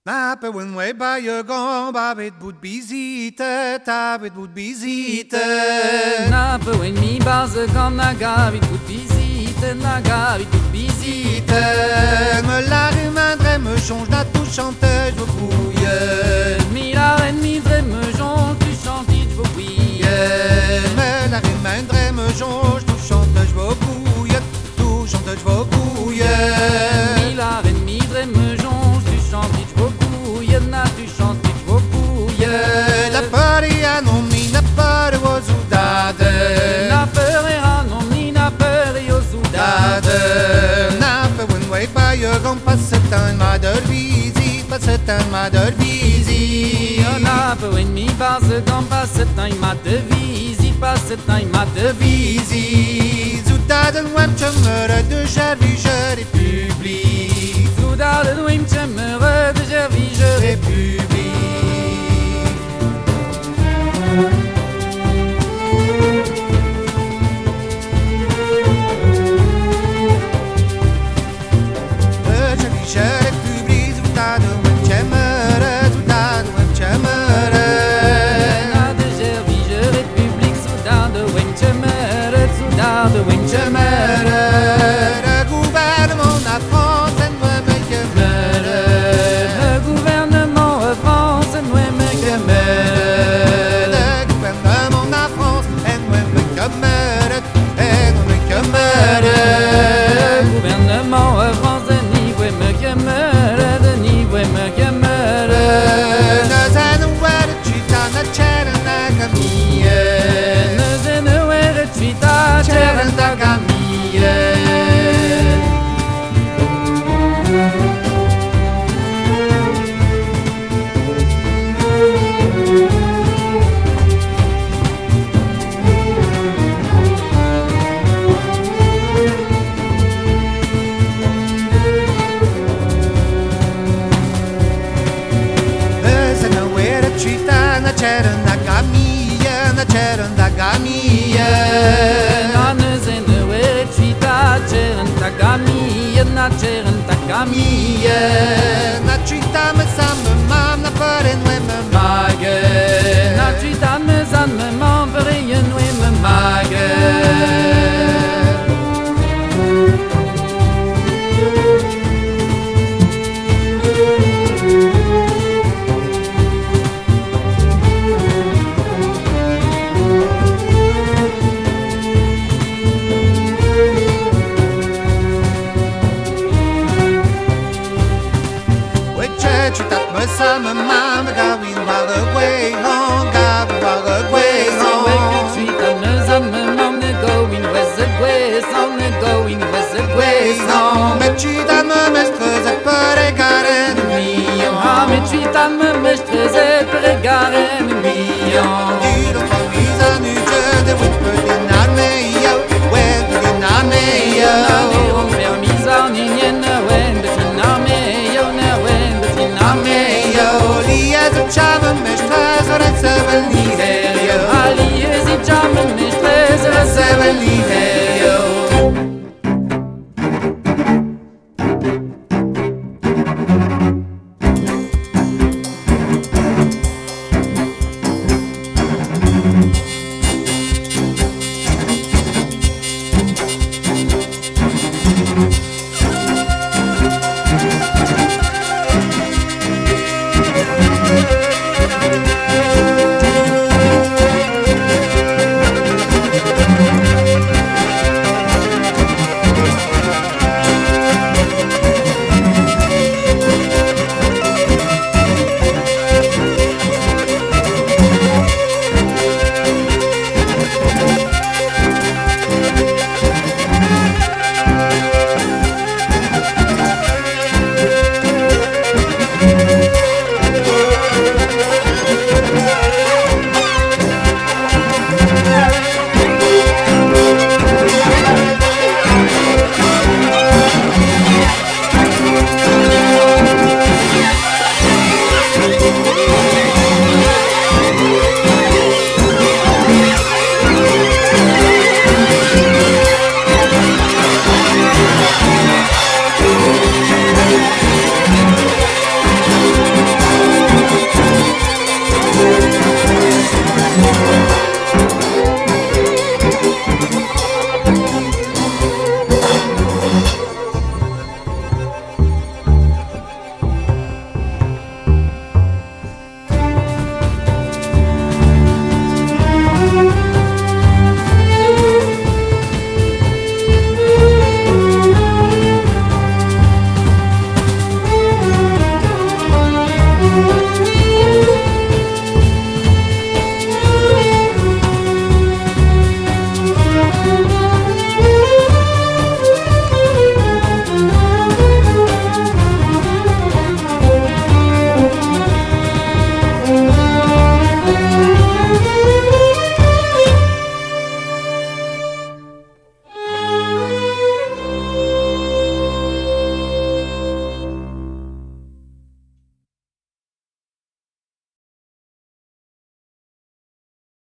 Nape when way by your gone, babit would be zite, tabit would be zite. Nape when mi base gone, nagavit would be zite, nagavit would be zite. Me la remindre me change na tout chanteur je bouille. Mi la remindre me change, tu chantes je bouille. Me la remindre me change, tout chanteur je bouille, tout chanteur je bouille. Mi la remindre me change, tu chantes je bouille, na tu chantes je bouille. La paria non mi na pare o zudade. Na pere non mi na pere o zudade. Nape when way by your gone, passe un mother visite, passe un mother visite. Nape when mi base gone, passe un mat de visite, passe un mat de visite. Zudade wem chemere de service république. Zudade wem chemere de service république. de Winchemere. Le gouvernement de France Le gouvernement de France nous aime que mere. Le gouvernement de France nous aime que mere. Le gouvernement de France nous aime que mere. Nous aime que mere. Nous allons voir le chita na chera na gamie. Nous allons voir le chita chera na gamie. C'era da gamia, non se ne vuole città, c'era da gamia, c'era da gamia. na città me sam mam na pare noi me mage, na città me sam mam pare noi me mage. città me sam mam gawin war the way